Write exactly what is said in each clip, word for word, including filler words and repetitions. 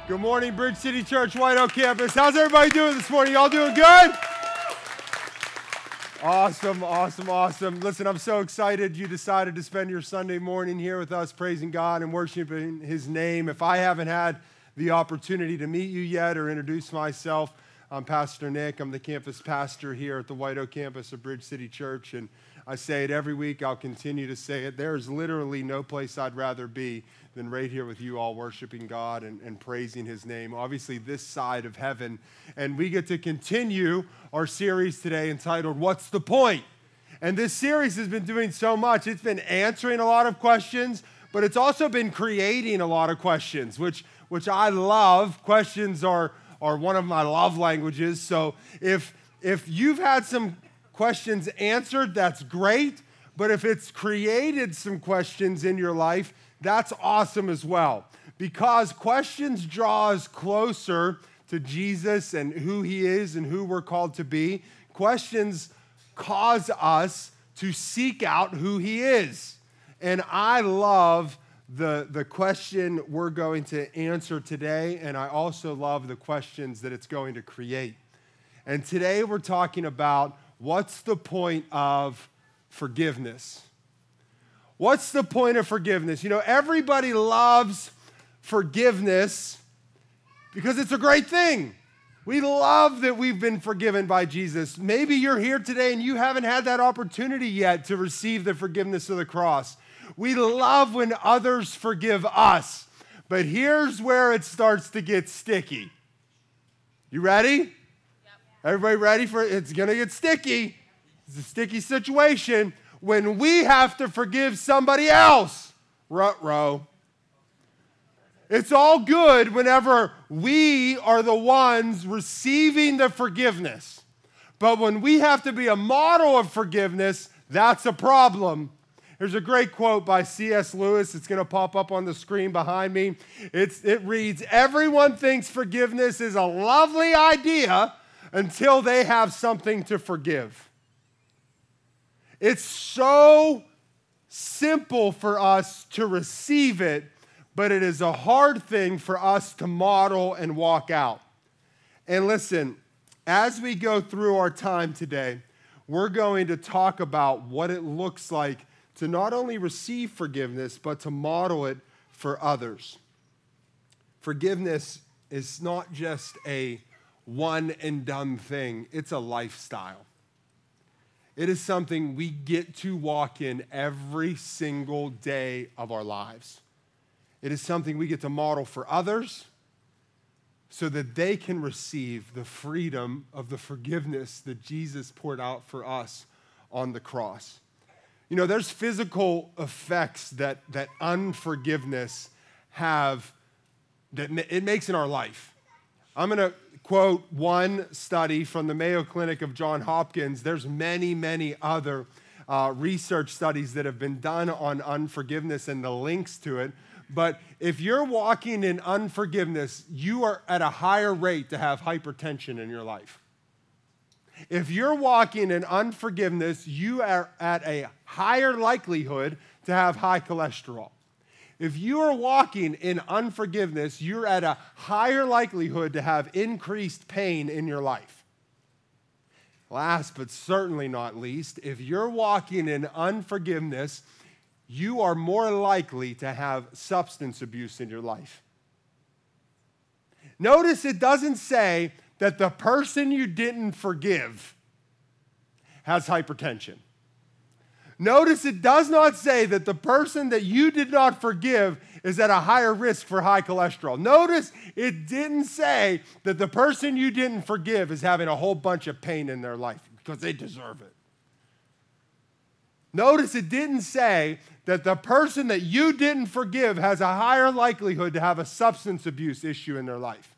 Good morning, Bridge City Church, White Oak Campus. How's everybody doing this morning? Y'all doing good? Awesome, awesome, awesome. Listen, I'm so excited you decided to spend your Sunday morning here with us, praising God and worshiping His name. If I haven't had the opportunity to meet you yet or introduce myself, I'm Pastor Nick. I'm the campus pastor here at the White Oak Campus of Bridge City Church, and I say it every week. I'll continue to say it. There is literally no place I'd rather be than right here with you all worshiping God and, and praising His name. Obviously, this side of heaven. And we get to continue our series today entitled, What's the Point? And this series has been doing so much. It's been answering a lot of questions, but it's also been creating a lot of questions, which, which I love. Questions are, are one of my love languages. So if, if you've had some questions answered, that's great. But if it's created some questions in your life, that's awesome as well, because questions draw us closer to Jesus and who He is and who we're called to be. Questions cause us to seek out who He is. And I love the, the question we're going to answer today, and I also love the questions that it's going to create. And today we're talking about what's the point of forgiveness? What's the point of forgiveness? You know, everybody loves forgiveness because it's a great thing. We love that we've been forgiven by Jesus. Maybe you're here today and you haven't had that opportunity yet to receive the forgiveness of the cross. We love when others forgive us. But here's where it starts to get sticky. You ready? Yep. Everybody ready for it? It's going to get sticky. It's a sticky situation when we have to forgive somebody else. Ruh-roh. It's all good whenever we are the ones receiving the forgiveness. But when we have to be a model of forgiveness, that's a problem. There's a great quote by C S Lewis. It's going to pop up on the screen behind me. It's, it reads, "Everyone thinks forgiveness is a lovely idea until they have something to forgive." It's so simple for us to receive it, but it is a hard thing for us to model and walk out. And listen, as we go through our time today, we're going to talk about what it looks like to not only receive forgiveness, but to model it for others. Forgiveness is not just a one and done thing, it's a lifestyle. It is something we get to walk in every single day of our lives. It is something we get to model for others so that they can receive the freedom of the forgiveness that Jesus poured out for us on the cross. You know, there's physical effects that, that unforgiveness have, that it makes in our life. I'm going to quote one study from the Mayo Clinic of Johns Hopkins. There's many, many other uh, research studies that have been done on unforgiveness and the links to it. But if you're walking in unforgiveness, you are at a higher rate to have hypertension in your life. If you're walking in unforgiveness, you are at a higher likelihood to have high cholesterol. If you are walking in unforgiveness, you're at a higher likelihood to have increased pain in your life. Last but certainly not least, if you're walking in unforgiveness, you are more likely to have substance abuse in your life. Notice it doesn't say that the person you didn't forgive has hypertension. Notice it does not say that the person that you did not forgive is at a higher risk for high cholesterol. Notice it didn't say that the person you didn't forgive is having a whole bunch of pain in their life because they deserve it. Notice it didn't say that the person that you didn't forgive has a higher likelihood to have a substance abuse issue in their life.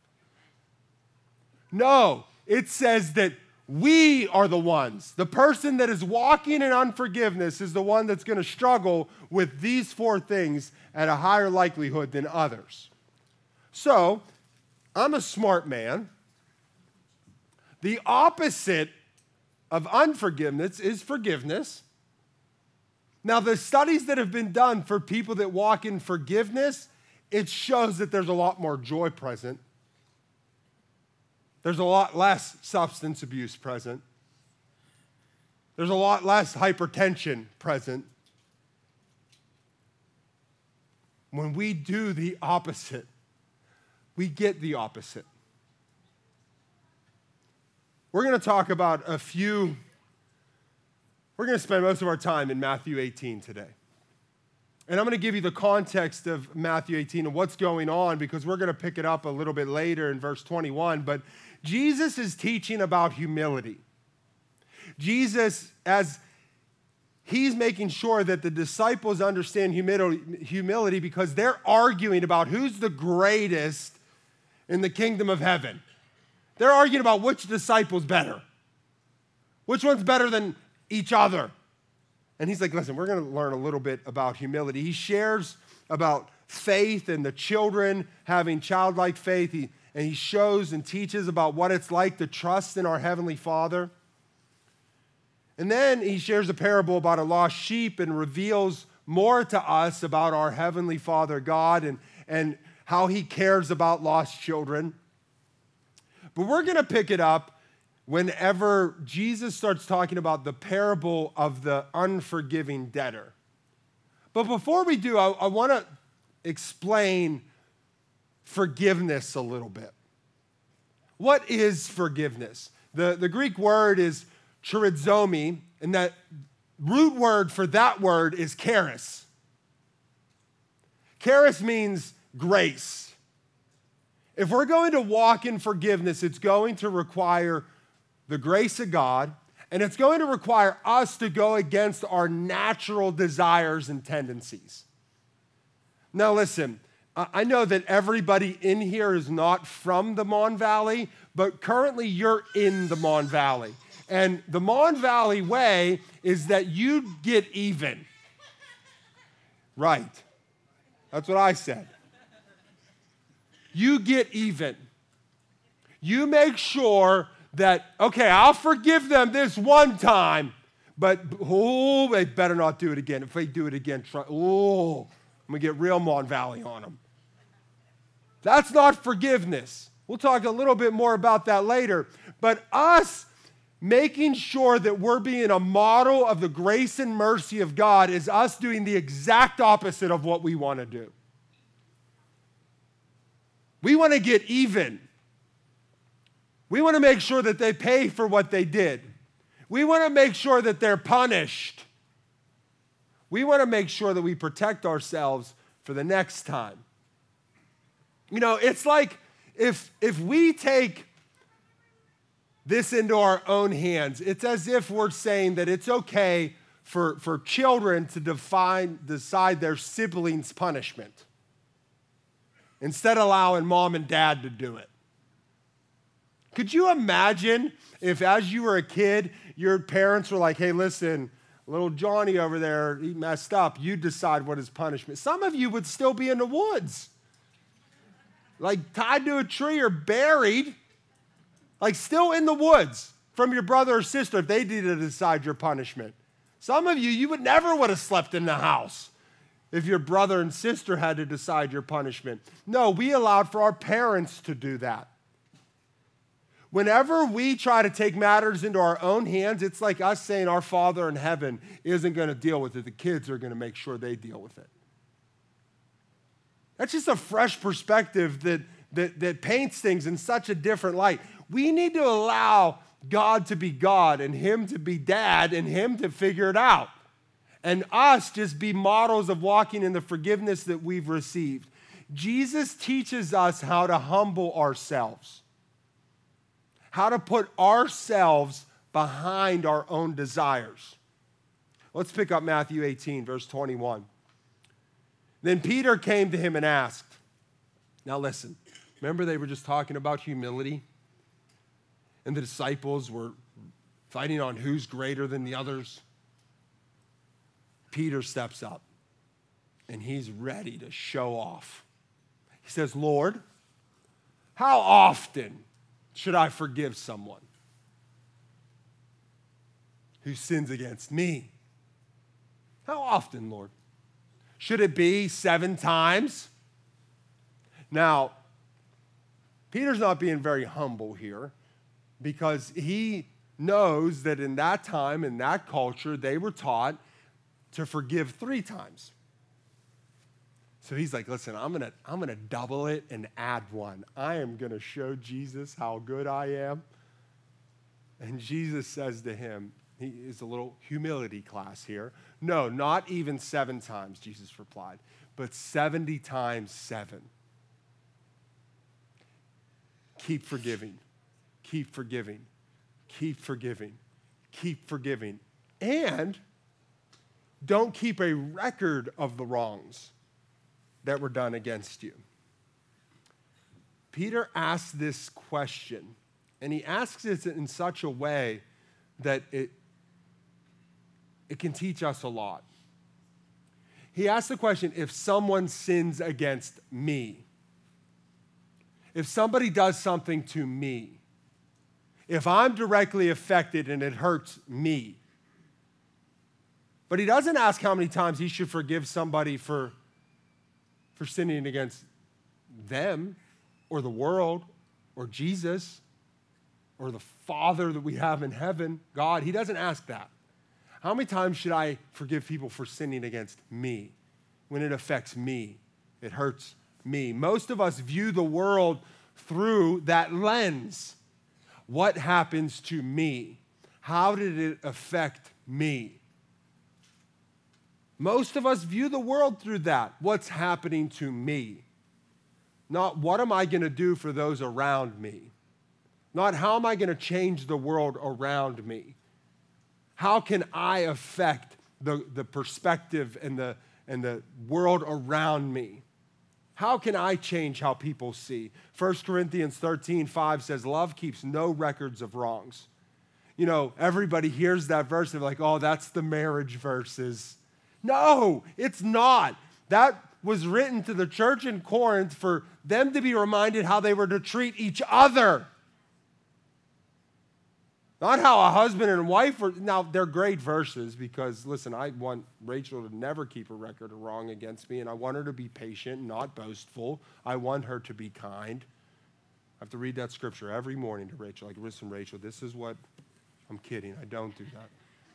No, it says that we are the ones. The person that is walking in unforgiveness is the one that's going to struggle with these four things at a higher likelihood than others. So, I'm a smart man. The opposite of unforgiveness is forgiveness. Now, the studies that have been done for people that walk in forgiveness, it shows that there's a lot more joy present. There's a lot less substance abuse present. There's a lot less hypertension present. When we do the opposite, we get the opposite. We're going to talk about a few, we're going to spend most of our time in Matthew eighteen today. And I'm going to give you the context of Matthew eighteen and what's going on, because we're going to pick it up a little bit later in verse twenty-one. But Jesus is teaching about humility. Jesus, as he's making sure that the disciples understand humility, humility because they're arguing about who's the greatest in the kingdom of heaven. They're arguing about which disciple's better. Which one's better than each other? And he's like, listen, we're going to learn a little bit about humility. He shares about faith and the children having childlike faith. He, and he shows and teaches about what it's like to trust in our Heavenly Father. And then he shares a parable about a lost sheep and reveals more to us about our Heavenly Father God and, and how he cares about lost children. But we're going to pick it up whenever Jesus starts talking about the parable of the unforgiving debtor. But before we do, I, I want to explain forgiveness a little bit. What is forgiveness? The, the Greek word is charizomi, and that root word for that word is charis. Charis means grace. If we're going to walk in forgiveness, it's going to require the grace of God, and it's going to require us to go against our natural desires and tendencies. Now listen, I know that everybody in here is not from the Mon Valley, but currently you're in the Mon Valley. And the Mon Valley way is that you get even. Right. That's what I said. You get even. You make sure that, okay, I'll forgive them this one time, but oh, they better not do it again. If they do it again, try, oh, I'm going to get real Mon Valley on them. That's not forgiveness. We'll talk a little bit more about that later. But us making sure that we're being a model of the grace and mercy of God is us doing the exact opposite of what we want to do. We want to get even. We want to make sure that they pay for what they did. We want to make sure that they're punished. We want to make sure that we protect ourselves for the next time. You know, it's like if, if we take this into our own hands, it's as if we're saying that it's okay for, for children to define, decide their siblings' punishment, instead of allowing mom and dad to do it. Could you imagine if, as you were a kid, your parents were like, hey, listen, little Johnny over there, he messed up. You decide what his punishment. Some of you would still be in the woods, like tied to a tree or buried, like still in the woods from your brother or sister if they did decide your punishment. Some of you, you would never would have slept in the house if your brother and sister had to decide your punishment. No, we allowed for our parents to do that. Whenever we try to take matters into our own hands, it's like us saying our Father in heaven isn't going to deal with it. The kids are going to make sure they deal with it. That's just a fresh perspective that, that, that paints things in such a different light. We need to allow God to be God and him to be dad and him to figure it out. And us just be models of walking in the forgiveness that we've received. Jesus teaches us how to humble ourselves, how to put ourselves behind our own desires. Let's pick up Matthew eighteen, verse twenty-one. Then Peter came to him and asked, now listen, remember they were just talking about humility? And the disciples were fighting on who's greater than the others. Peter steps up, and he's ready to show off. He says, Lord, how often should I forgive someone who sins against me? How often, Lord? Should it be seven times? Now, Peter's not being very humble here because he knows that in that time, in that culture, they were taught to forgive three times. So he's like, listen, I'm going to I'm going to double it and add one. I am going to show Jesus how good I am. And Jesus says to him, he is a little humility class here. No, not even seven times, Jesus replied, but seventy times seven. Keep forgiving, keep forgiving, keep forgiving, keep forgiving. And don't keep a record of the wrongs that were done against you. Peter asks this question, and he asks it in such a way that it, it can teach us a lot. He asks the question, if someone sins against me, if somebody does something to me, if I'm directly affected and it hurts me, but he doesn't ask how many times he should forgive somebody for for sinning against them or the world or Jesus or the Father that we have in heaven, God. He doesn't ask that. How many times should I forgive people for sinning against me when it affects me? It hurts me. Most of us view the world through that lens. What happens to me? How did it affect me? Most of us view the world through that. What's happening to me? Not what am I going to do for those around me? Not how am I going to change the world around me? How can I affect the, the perspective and the, and the world around me? How can I change how people see? First Corinthians thirteen five says, love keeps no records of wrongs. You know, everybody hears that verse, they're like, oh, that's the marriage verses. No, it's not. That was written to the church in Corinth for them to be reminded how they were to treat each other. Not how a husband and wife were. Now, they're great verses because, listen, I want Rachel to never keep a record of wrong against me, and I want her to be patient, not boastful. I want her to be kind. I have to read that scripture every morning to Rachel. Like, listen, Rachel, this is what, I'm kidding. I don't do that.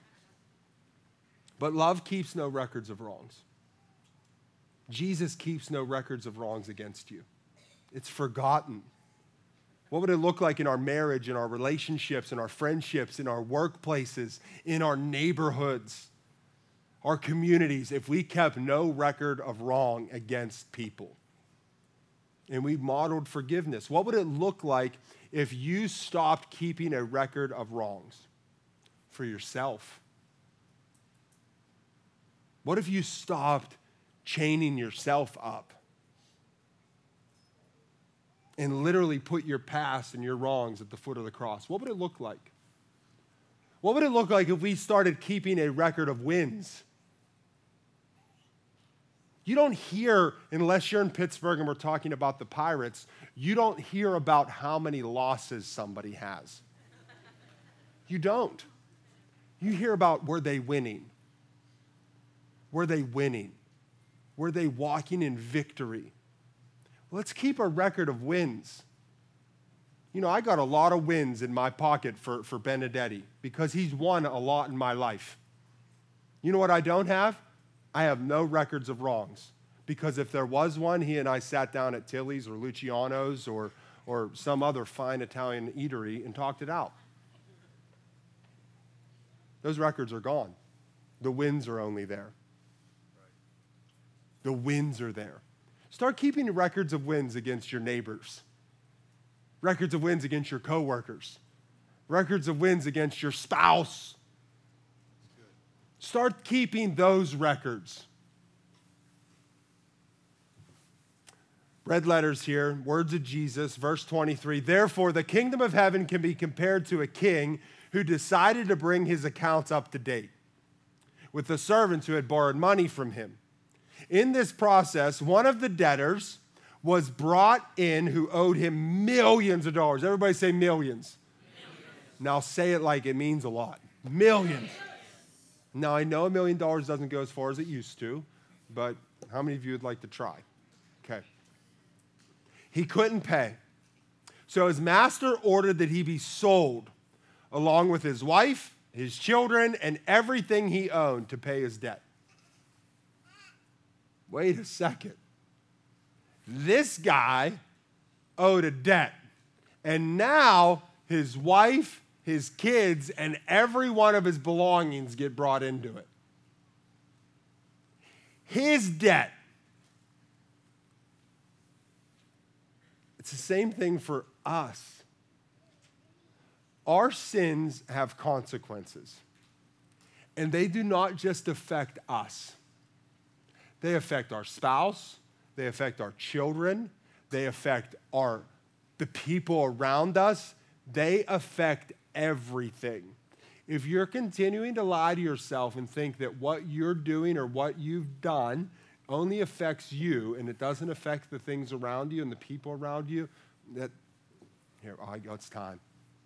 But love keeps no records of wrongs. Jesus keeps no records of wrongs against you. It's forgotten. What would it look like in our marriage, in our relationships, in our friendships, in our workplaces, in our neighborhoods, our communities, if we kept no record of wrong against people and we modeled forgiveness? What would it look like if you stopped keeping a record of wrongs for yourself? What if you stopped chaining yourself up and literally put your past and your wrongs at the foot of the cross? What would it look like? What would it look like if we started keeping a record of wins? You don't hear, unless you're in Pittsburgh and we're talking about the Pirates, you don't hear about how many losses somebody has. You don't. You hear about were they winning? Were they winning? Were they walking in victory? Let's keep a record of wins. You know, I got a lot of wins in my pocket for, for Benedetti because he's won a lot in my life. You know what I don't have? I have no records of wrongs because if there was one, he and I sat down at Tilly's or Luciano's or, or some other fine Italian eatery and talked it out. Those records are gone. The wins are only there. The wins are there. Start keeping records of wins against your neighbors, records of wins against your coworkers, records of wins against your spouse. Start keeping those records. Red letters here, words of Jesus, verse twenty-three. Therefore, the kingdom of heaven can be compared to a king who decided to bring his accounts up to date with the servants who had borrowed money from him. In this process, one of the debtors was brought in who owed him millions of dollars. Everybody say millions. Millions. Now say it like it means a lot. Millions. Now, I know a million dollars doesn't go as far as it used to, but how many of you would like to try? Okay. He couldn't pay. So his master ordered that he be sold along with his wife, his children, and everything he owned to pay his debt. Wait a second. This guy owed a debt. And now his wife, his kids, and every one of his belongings get brought into it. His debt. It's the same thing for us. Our sins have consequences. And they do not just affect us. They affect our spouse. They affect our children. They affect our, the people around us. They affect everything. If you're continuing to lie to yourself and think that what you're doing or what you've done only affects you and it doesn't affect the things around you and the people around you, that, here, oh, it's time.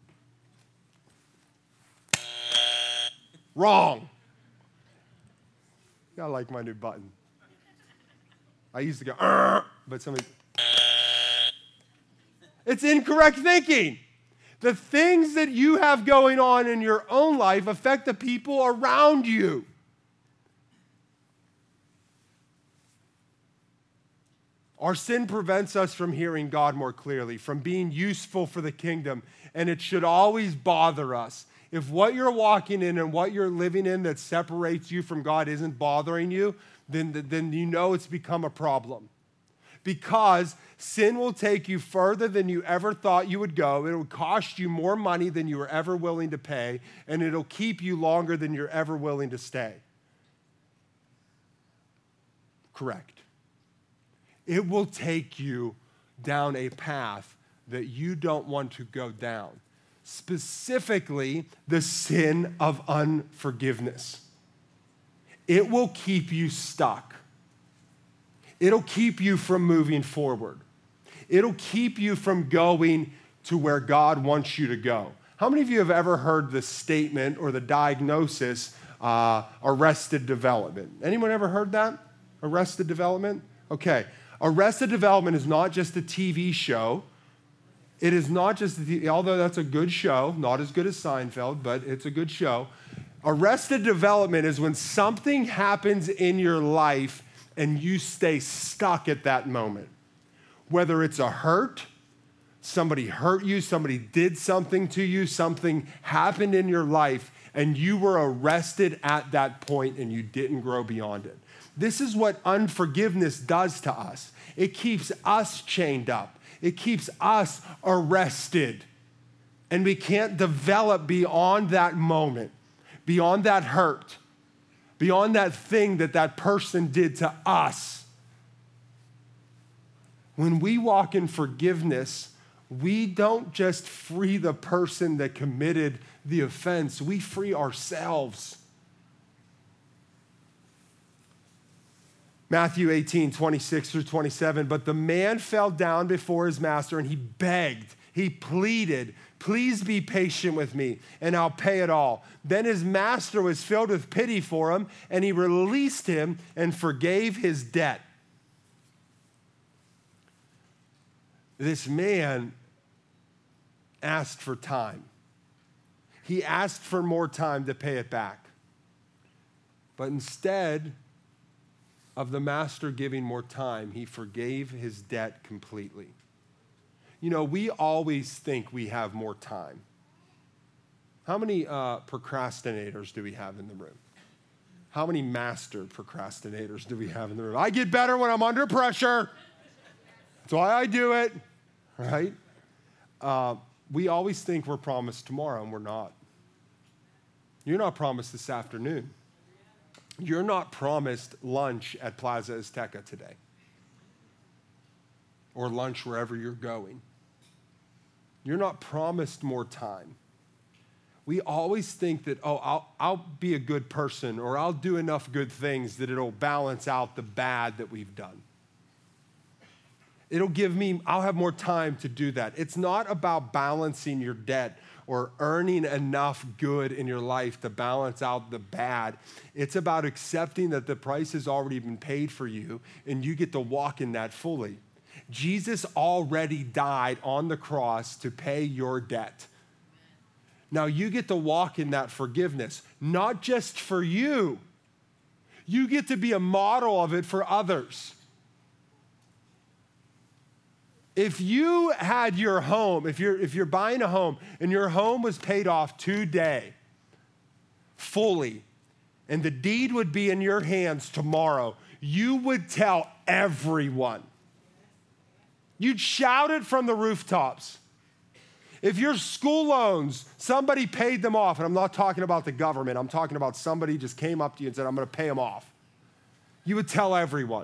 Wrong. I like my new button. I used to go, Arr! But somebody, it's incorrect thinking. The things that you have going on in your own life affect the people around you. Our sin prevents us from hearing God more clearly, from being useful for the kingdom, and it should always bother us. If what you're walking in and what you're living in that separates you from God isn't bothering you, then, then you know it's become a problem. Because sin will take you further than you ever thought you would go. It will cost you more money than you were ever willing to pay, and it'll keep you longer than you're ever willing to stay. Correct. It will take you down a path that you don't want to go down. Specifically, the sin of unforgiveness. It will keep you stuck. It'll keep you from moving forward. It'll keep you from going to where God wants you to go. How many of you have ever heard the statement or the diagnosis, uh, arrested development? Anyone ever heard that? Arrested development? Okay. Arrested Development is not just a T V show. It is not just, a, although that's a good show, not as good as Seinfeld, but it's a good show. Arrested Development is when something happens in your life and you stay stuck at that moment. Whether it's a hurt, somebody hurt you, somebody did something to you, something happened in your life, and you were arrested at that point and you didn't grow beyond it. This is what unforgiveness does to us. It keeps us chained up. It keeps us arrested. And we can't develop beyond that moment, beyond that hurt, beyond that thing that that person did to us. When we walk in forgiveness, we don't just free the person that committed the offense, we free ourselves. Matthew eighteen, twenty-six through twenty-seven, but the man fell down before his master and he begged, he pleaded, please be patient with me and I'll pay it all. Then his master was filled with pity for him and he released him and forgave his debt. This man asked for time. He asked for more time to pay it back. But instead of the master giving more time, he forgave his debt completely. You know, we always think we have more time. How many uh, procrastinators do we have in the room? How many master procrastinators do we have in the room? I get better when I'm under pressure. That's why I do it, right? Uh, we always think we're promised tomorrow, and we're not. You're not promised this afternoon. You're not promised lunch at Plaza Azteca today or lunch wherever you're going. You're not promised more time. We always think that, oh, I'll, I'll be a good person or I'll do enough good things that it'll balance out the bad that we've done. It'll give me, I'll have more time to do that. It's not about balancing your debt or earning enough good in your life to balance out the bad. It's about accepting that the price has already been paid for you and you get to walk in that fully. Jesus already died on the cross to pay your debt. Now you get to walk in that forgiveness, not just for you. You get to be a model of it for others. If you had your home, if you're, if you're buying a home and your home was paid off today, fully, and the deed would be in your hands tomorrow, you would tell everyone. You'd shout it from the rooftops. If your school loans, somebody paid them off, and I'm not talking about the government, I'm talking about somebody just came up to you and said, I'm going to pay them off. You would tell everyone.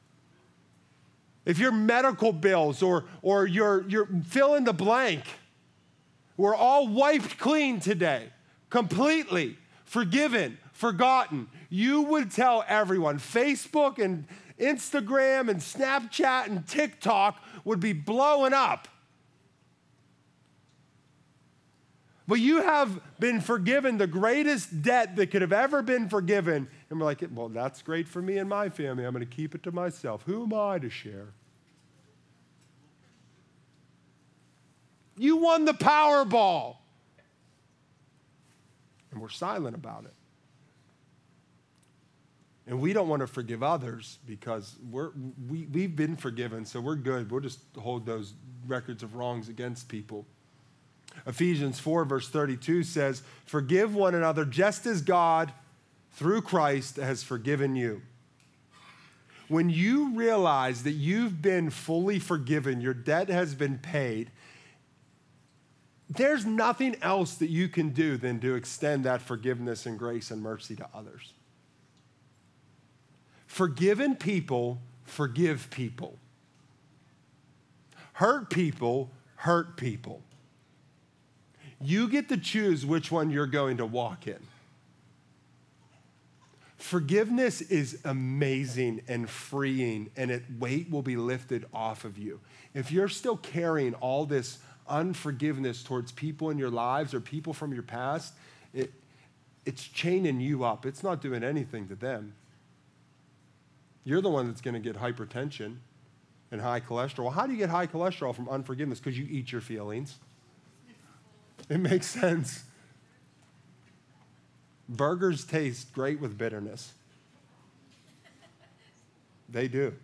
If your medical bills or, or your, your fill in the blank were all wiped clean today, completely forgiven, forgotten, you would tell everyone. Facebook and Instagram and Snapchat and TikTok would be blowing up. But you have been forgiven the greatest debt that could have ever been forgiven. And we're like, well, that's great for me and my family. I'm going to keep it to myself. Who am I to share? You won the Powerball. And we're silent about it. And we don't want to forgive others because we're, we, we've been forgiven, so we're good. We'll just hold those records of wrongs against people. Ephesians four, verse thirty-two says, forgive one another just as God, through Christ, has forgiven you. When you realize that you've been fully forgiven, your debt has been paid, there's nothing else that you can do than to extend that forgiveness and grace and mercy to others. Forgiven people forgive people. Hurt people hurt people. You get to choose which one you're going to walk in. Forgiveness is amazing and freeing, and it, weight will be lifted off of you. If you're still carrying all this unforgiveness towards people in your lives or people from your past, it, it's chaining you up. It's not doing anything to them. You're the one that's going to get hypertension and high cholesterol. How do you get high cholesterol from unforgiveness? Because you eat your feelings. It makes sense. Burgers taste great with bitterness. They do.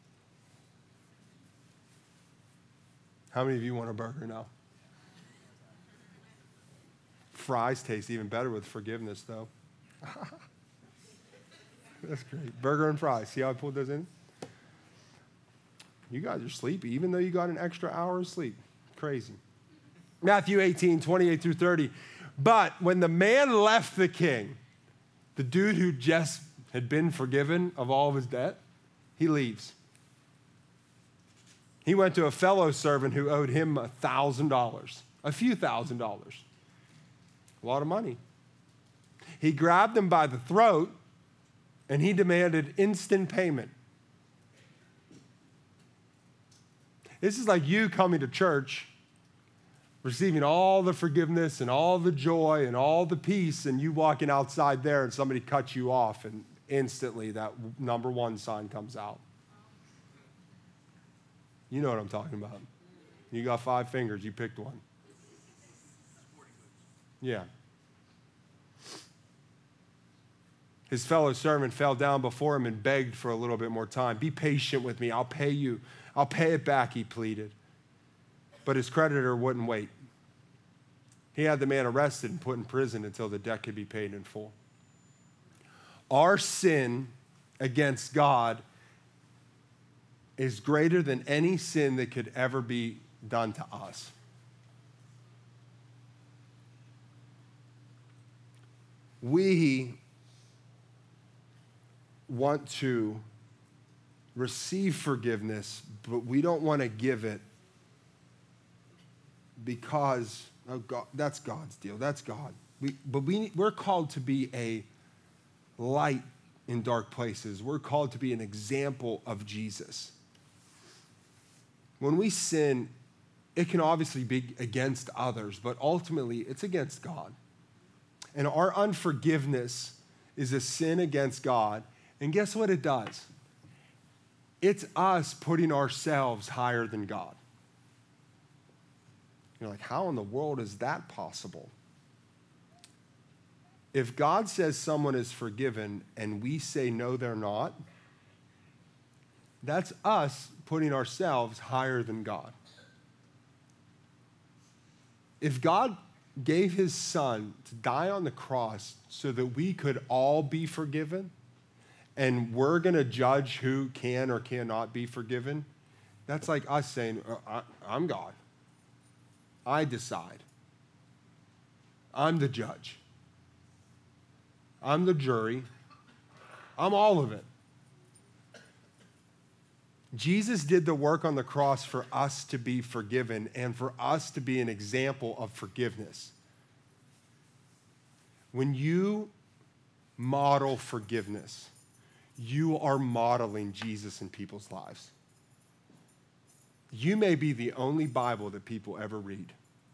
How many of you want a burger now? Fries taste even better with forgiveness, though. That's great. Burger and fries. See how I pulled those in? You guys are sleepy, even though you got an extra hour of sleep. Crazy. Matthew eighteen, twenty-eight through thirty. But when the man left the king, the dude who just had been forgiven of all of his debt, he leaves. He went to a fellow servant who owed him a thousand dollars, a few thousand dollars, a lot of money. He grabbed him by the throat and he demanded instant payment. This is like you coming to church, receiving all the forgiveness and all the joy and all the peace, and you walking outside there and somebody cuts you off and instantly that number one sign comes out. You know what I'm talking about. You got five fingers, you picked one. Yeah. His fellow servant fell down before him and begged for a little bit more time. Be patient with me, I'll pay you. I'll pay it back, he pleaded. But his creditor wouldn't wait. He had the man arrested and put in prison until the debt could be paid in full. Our sin against God is greater than any sin that could ever be done to us. We want to receive forgiveness, but we don't want to give it because, oh God, that's God's deal. That's God. We, but we, we're called to be a light in dark places. We're called to be an example of Jesus. When we sin, it can obviously be against others, but ultimately it's against God. And our unforgiveness is a sin against God. And guess what it does? It's us putting ourselves higher than God. You're like, how in the world is that possible? If God says someone is forgiven and we say no, they're not, that's us putting ourselves higher than God. If God gave his son to die on the cross so that we could all be forgiven, and we're going to judge who can or cannot be forgiven, that's like us saying, I, I'm God. I decide. I'm the judge. I'm the jury. I'm all of it. Jesus did the work on the cross for us to be forgiven and for us to be an example of forgiveness. When you model forgiveness, you are modeling Jesus in people's lives. You may be the only Bible that people ever read.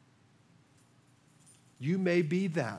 You may be that.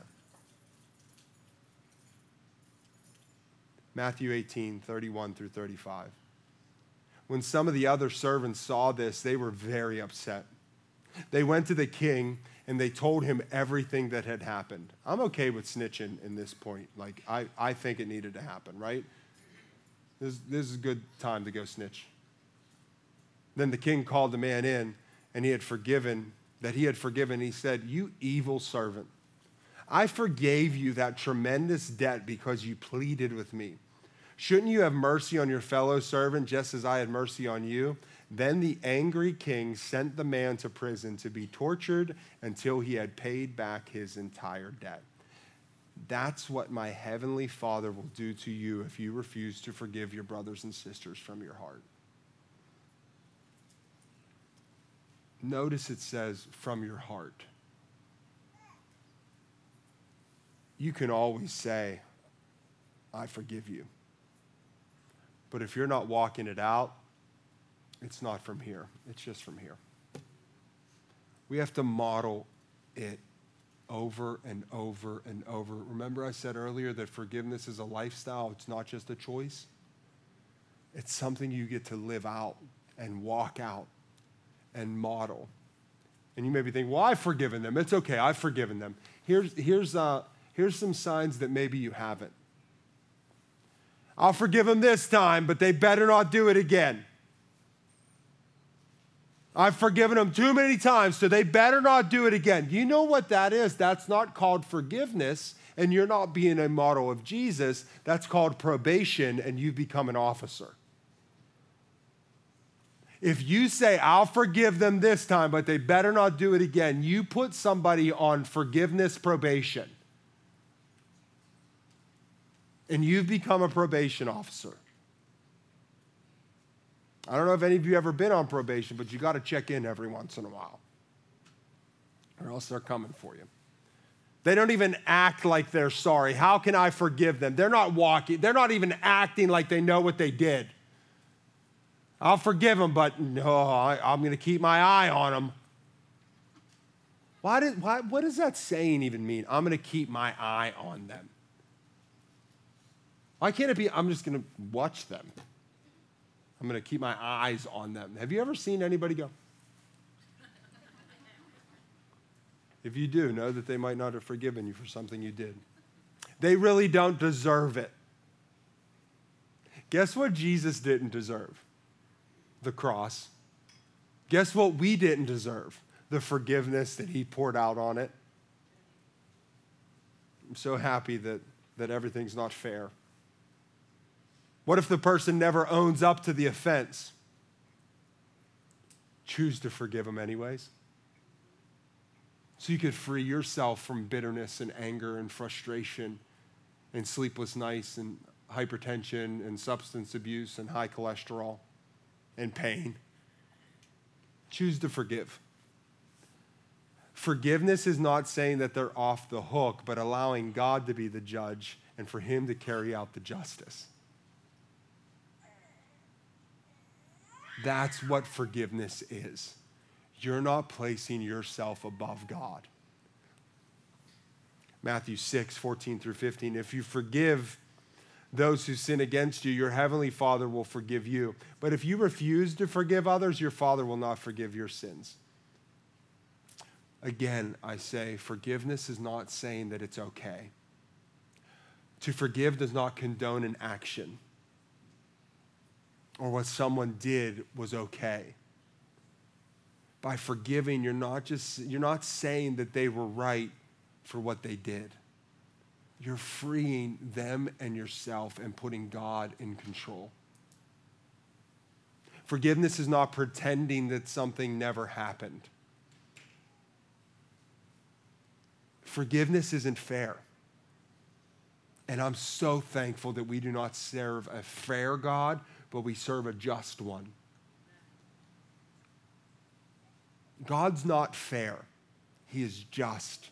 Matthew eighteen, thirty-one through thirty-five. When some of the other servants saw this, they were very upset. They went to the king and they told him everything that had happened. I'm okay with snitching in this point. Like, I, I think it needed to happen, right? This, this is a good time to go snitch. Then the king called the man in, and he had forgiven, that he had forgiven. He said, you evil servant, I forgave you that tremendous debt because you pleaded with me. Shouldn't you have mercy on your fellow servant just as I had mercy on you? Then the angry king sent the man to prison to be tortured until he had paid back his entire debt. That's what my heavenly Father will do to you if you refuse to forgive your brothers and sisters from your heart. Notice it says from your heart. You can always say, I forgive you. But if you're not walking it out, it's not from here. It's just from here. We have to model it over and over and over. Remember I said earlier that forgiveness is a lifestyle. It's not just a choice. It's something you get to live out and walk out and model. And you may be thinking, well, I've forgiven them. It's okay. I've forgiven them. Here's, here's, uh, here's some signs that maybe you haven't. I'll forgive them this time, but they better not do it again. I've forgiven them too many times, so they better not do it again. You know what that is? That's not called forgiveness, and you're not being a model of Jesus. That's called probation, and you've become an officer. If you say, I'll forgive them this time, but they better not do it again, you put somebody on forgiveness probation. And you've become a probation officer. I don't know if any of you ever been on probation, but you got to check in every once in a while, or else they're coming for you. They don't even act like they're sorry. How can I forgive them? They're not walking. They're not even acting like they know what they did. I'll forgive them, but no, I, I'm going to keep my eye on them. Why did, why, what does that saying even mean? I'm going to keep my eye on them. Why can't it be, I'm just going to watch them? I'm going to keep my eyes on them. Have you ever seen anybody go? If you do, know that they might not have forgiven you for something you did. They really don't deserve it. Guess what Jesus didn't deserve? The cross. Guess what we didn't deserve? The forgiveness that he poured out on it. I'm so happy that, that everything's not fair. What if the person never owns up to the offense? Choose to forgive them anyways. So you could free yourself from bitterness and anger and frustration and sleepless nights and hypertension and substance abuse and high cholesterol and pain. Choose to forgive. Forgiveness is not saying that they're off the hook, but allowing God to be the judge and for him to carry out the justice. That's what forgiveness is. You're not placing yourself above God. Matthew six, fourteen through fifteen, if you forgive those who sin against you, your heavenly Father will forgive you. But if you refuse to forgive others, your Father will not forgive your sins. Again, I say, forgiveness is not saying that it's okay. To forgive does not condone an action or what someone did was okay. By forgiving, you're not just you're not saying that they were right for what they did. You're freeing them and yourself and putting God in control. Forgiveness is not pretending that something never happened. Forgiveness isn't fair. And I'm so thankful that we do not serve a fair God, but we serve a just one. God's not fair. He is just.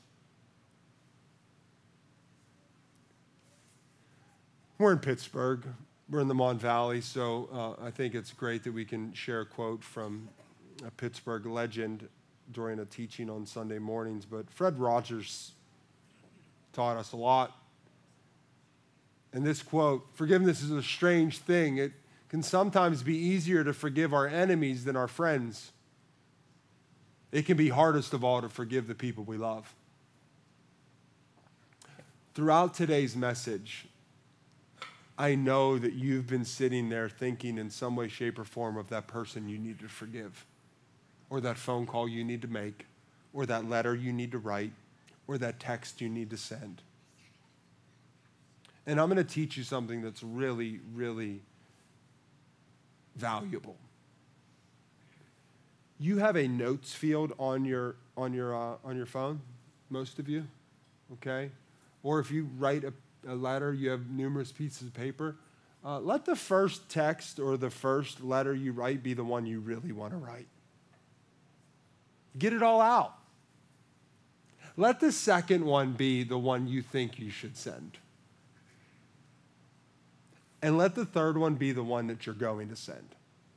We're in Pittsburgh. We're in the Mon Valley, so uh, I think it's great that we can share a quote from a Pittsburgh legend during a teaching on Sunday mornings. But Fred Rogers taught us a lot. And this quote, forgiveness is a strange thing. It can sometimes be easier to forgive our enemies than our friends. It can be hardest of all to forgive the people we love. Throughout today's message, I know that you've been sitting there thinking in some way, shape, or form of that person you need to forgive, or that phone call you need to make, or that letter you need to write, or that text you need to send. And I'm going to teach you something that's really, really valuable. You have a notes field on your on your uh, on your phone, most of you, okay? Or if you write a, a letter, you have numerous pieces of paper. Uh, let the first text or the first letter you write be the one you really want to write. Get it all out. Let the second one be the one you think you should send. And let the third one be the one that you're going to send.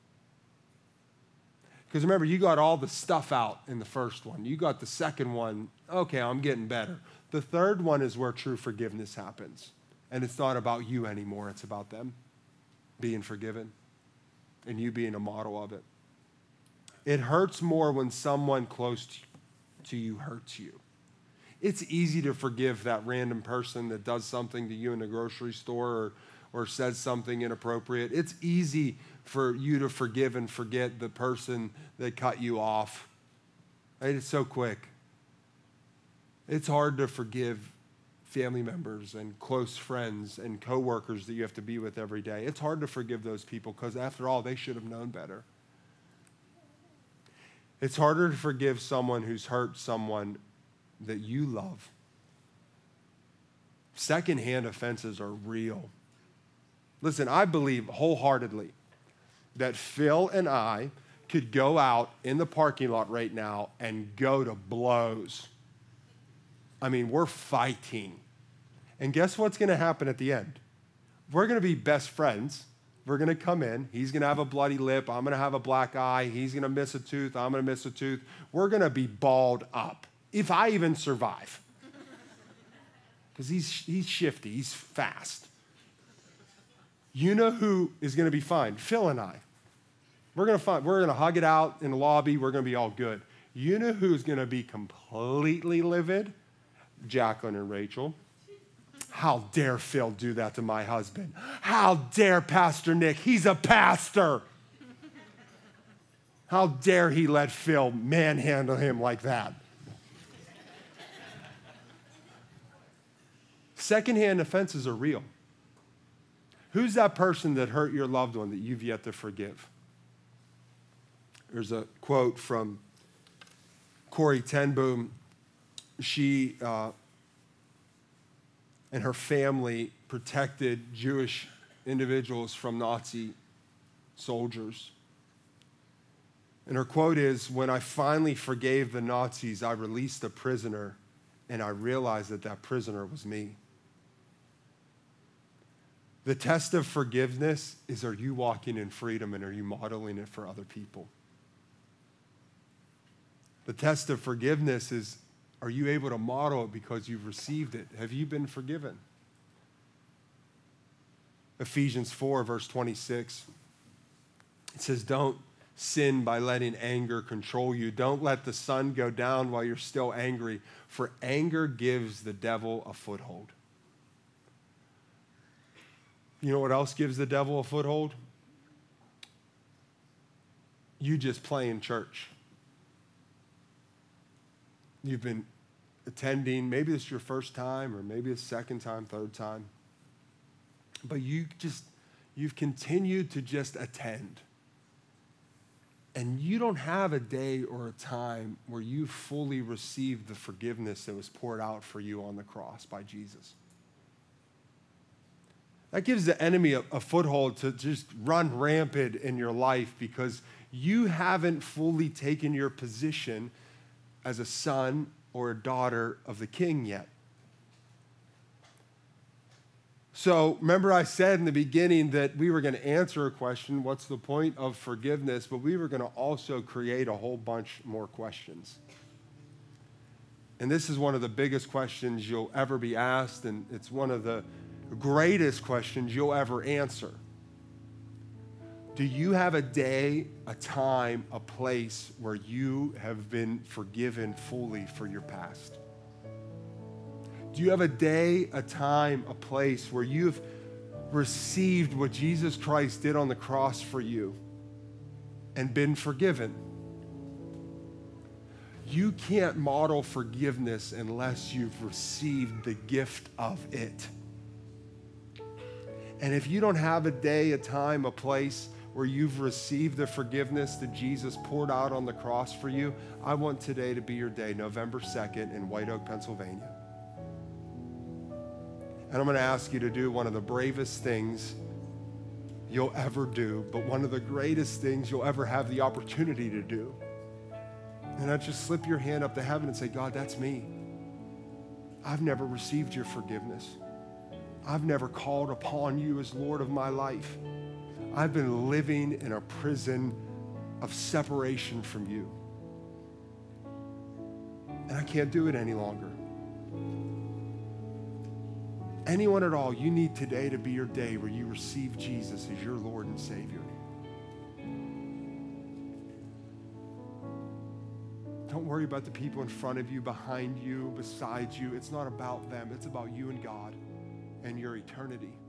Because remember, you got all the stuff out in the first one. You got the second one, okay, I'm getting better. The third one is where true forgiveness happens. And it's not about you anymore. It's about them being forgiven and you being a model of it. It hurts more when someone close to you hurts you. It's easy to forgive that random person that does something to you in the grocery store or, or says something inappropriate. It's easy for you to forgive and forget the person that cut you off. Right? It's so quick. It's hard to forgive family members and close friends and coworkers that you have to be with every day. It's hard to forgive those people because after all, they should have known better. It's harder to forgive someone who's hurt someone that you love. Secondhand offenses are real. Listen, I believe wholeheartedly that Phil and I could go out in the parking lot right now and go to blows. I mean, we're fighting. And guess what's going to happen at the end? We're going to be best friends. We're going to come in. He's going to have a bloody lip. I'm going to have a black eye. He's going to miss a tooth. I'm going to miss a tooth. We're going to be balled up, if I even survive. Because he's, he's shifty. He's fast. You know who is going to be fine? Phil and I. We're going to find, we're going to hug it out in the lobby. We're going to be all good. You know who's going to be completely livid? Jacqueline and Rachel. How dare Phil do that to my husband? How dare Pastor Nick? He's a pastor. How dare he let Phil manhandle him like that? Secondhand offenses are real. Who's that person that hurt your loved one that you've yet to forgive? There's a quote from Corrie ten Boom. She uh, and her family protected Jewish individuals from Nazi soldiers. And her quote is, "When I finally forgave the Nazis, I released a prisoner, and I realized that that prisoner was me." The test of forgiveness is, are you walking in freedom and are you modeling it for other people? The test of forgiveness is, are you able to model it because you've received it? Have you been forgiven? Ephesians four, verse twenty-six. It says, don't sin by letting anger control you. Don't let the sun go down while you're still angry, for anger gives the devil a foothold. You know what else gives the devil a foothold? You just playing church. You've been attending, maybe it's your first time, or maybe it's second time, third time. But you just, you've continued to just attend. And you don't have a day or a time where you fully received the forgiveness that was poured out for you on the cross by Jesus. That gives the enemy a, a foothold to just run rampant in your life because you haven't fully taken your position as a son or a daughter of the King yet. So remember I said in the beginning that we were going to answer a question, what's the point of forgiveness? But we were going to also create a whole bunch more questions. And this is one of the biggest questions you'll ever be asked, and it's one of the greatest questions you'll ever answer. Do you have a day, a time, a place where you have been forgiven fully for your past? Do you have a day, a time, a place where you've received what Jesus Christ did on the cross for you and been forgiven? You can't model forgiveness unless you've received the gift of it. And if you don't have a day, a time, a place where you've received the forgiveness that Jesus poured out on the cross for you, I want today to be your day, November second in White Oak, Pennsylvania. And I'm going to ask you to do one of the bravest things you'll ever do, but one of the greatest things you'll ever have the opportunity to do. And I just slip your hand up to heaven and say, God, that's me. I've never received your forgiveness. I've never called upon you as Lord of my life. I've been living in a prison of separation from you. And I can't do it any longer. Anyone at all, you need today to be your day where you receive Jesus as your Lord and Savior. Don't worry about the people in front of you, behind you, beside you. It's not about them. It's about you and God and your eternity.